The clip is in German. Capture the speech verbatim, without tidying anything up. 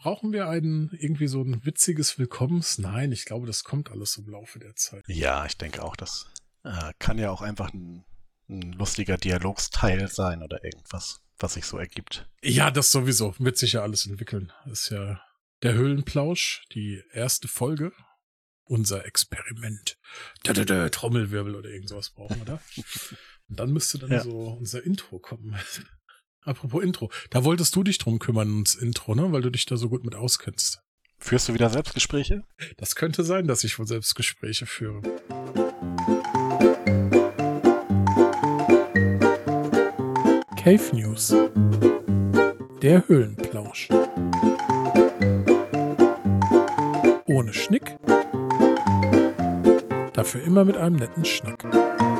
brauchen wir ein irgendwie so ein witziges Willkommens? Nein, ich glaube, das kommt alles im Laufe der Zeit. Ja, ich denke auch, das äh, kann ja auch einfach ein, ein lustiger Dialogsteil sein oder irgendwas, was sich so ergibt. Ja, das sowieso. Wird sich ja alles entwickeln. Das ist ja der Höhlenplausch, die erste Folge. Unser Experiment. Da, da, da, Trommelwirbel oder irgend sowas brauchen wir da. Und dann müsste dann Ja. so unser Intro kommen. Apropos Intro. Da wolltest du dich drum kümmern, ins Intro, ne? Weil du dich da so gut mit auskennst. Führst du wieder Selbstgespräche? Das könnte sein, dass ich wohl selbst Gespräche führe. Cave News. Der Höhlenplausch. Ohne Schnick. Dafür immer mit einem netten Schnack.